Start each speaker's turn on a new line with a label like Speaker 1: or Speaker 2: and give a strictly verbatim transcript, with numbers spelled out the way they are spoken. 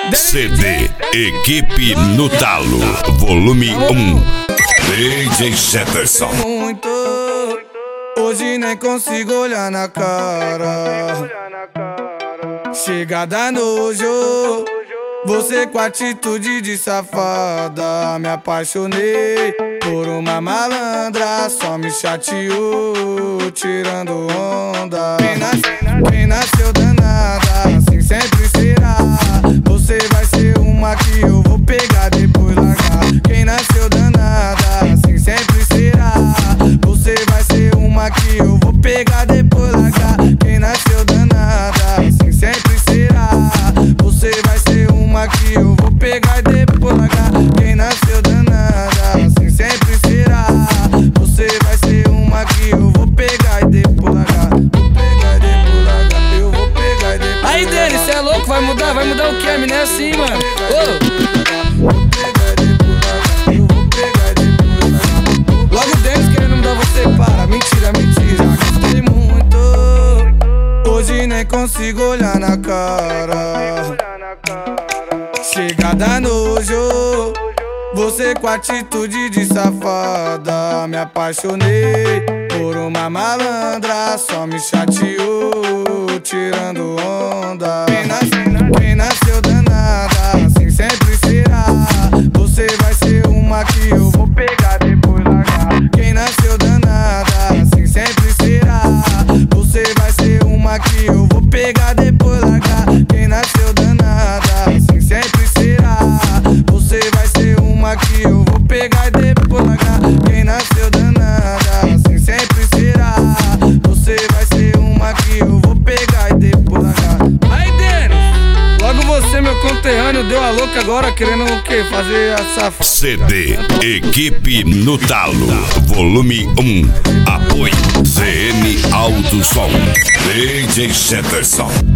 Speaker 1: C D Equipe no Talo, volume um. D J Jetterson.
Speaker 2: Muito, hoje nem consigo olhar na cara. Chega da nojo, você com atitude de safada. Me apaixonei por uma malandra, só me chateou, tirando onda. Quem nasceu, quem nasceu danada, assim sempre será. Você vai ser uma que eu vou pegar, depois largar. Quem nasceu danada, assim sempre será. Você vai ser uma que eu vou pegar, depois largar. Quem nasceu danada, assim sempre será. Você vai ser uma que eu vou pegar, depois largar. Quem nasceu danada, assim sempre será. Você vai ser uma que eu vou pegar e depois largar. Vou pegar e depois largar. Eu vou pegar e depois largar.
Speaker 3: Aí, Denis, cê é louco? Vai mudar? Vai mudar o que? A mina é assim, mano. Ô.
Speaker 2: Logo o Denis querendo mudar você, para. Mentira, mentira. Gostei muito, hoje nem consigo olhar na cara. Chega da nojo, você com atitude de safada. Me apaixonei por uma malandra, só me chateou, tirando onda. Quem nasceu, quem nasceu danada, assim sempre será. Você vai ser uma que eu vou pegar, depois largar. Quem nasceu danada, assim sempre será. Você vai ser uma que eu vou pegar, depois largar. Quem nasceu danada, assim sempre será. Você vai ser uma que eu vou pegar e depois largar. Quem nasceu danada, assim sempre será. Você vai ser uma que eu vou pegar e depois largar.
Speaker 3: Aí, Denis, logo você, meu conterrâneo, deu a louca agora, querendo o quê? Fazer a safada.
Speaker 1: C D Equipe no Talo, volume um. Apoio C N Alto Som. D J Jetterson.